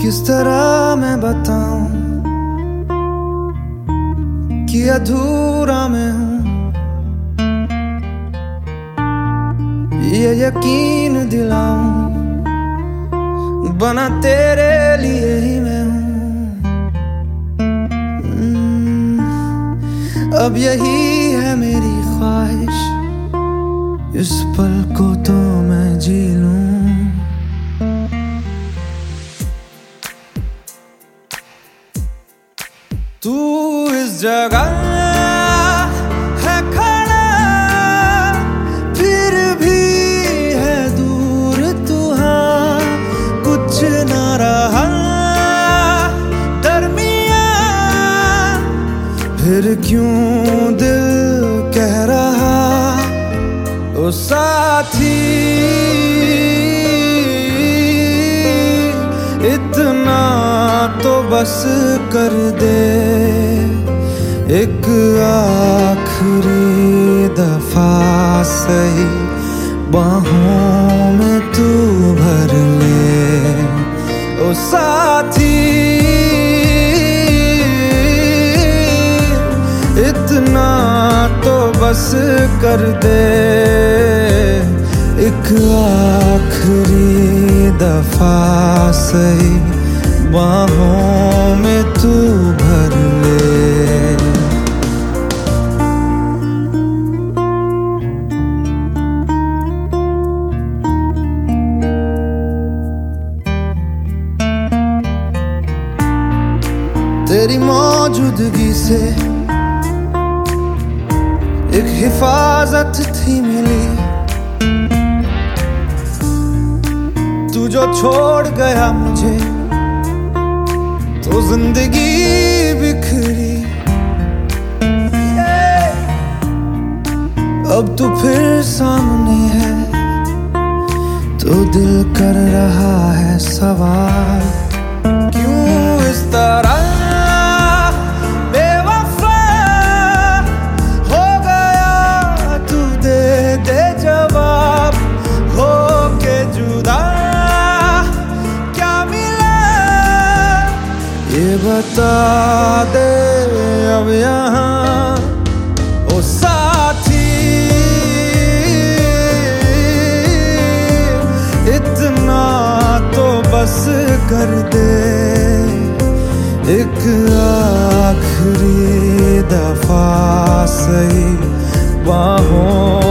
किस तरह मैं बताऊं कि अधूरा मैं हूं, ये यकीन दिलाऊं बना तेरे लिए ही मैं हूं। अब यही है मेरी ख्वाहिश, इस पल को तो मैं जी लूं। तू इस जगह है खड़ा, फिर भी है दूर तू, हाँ कुछ न रहा दरमियां, फिर क्यों दिल कह रहा ओ साथी इतना तो बस कर दे, एक आखिरी दफा सही बाहों में तू भर ले ओ साथी, इतना तो बस कर दे, एक आखिरी दफा सही बाहों में तू भर ले। तेरी मौजूदगी से एक हिफाजत थी मिली, तू जो छोड़ गया मुझे तो जिंदगी बिखरी। अब तू फिर सामने है तो दिल कर रहा है सवाल, क्यों इस तरह बेवफा हो गया, तू दे दे जवाब हो के जुदा ये बता दे अब यहाँ ओ साथी, इतना तो बस कर दे, एक आखिरी दफा सही बाहों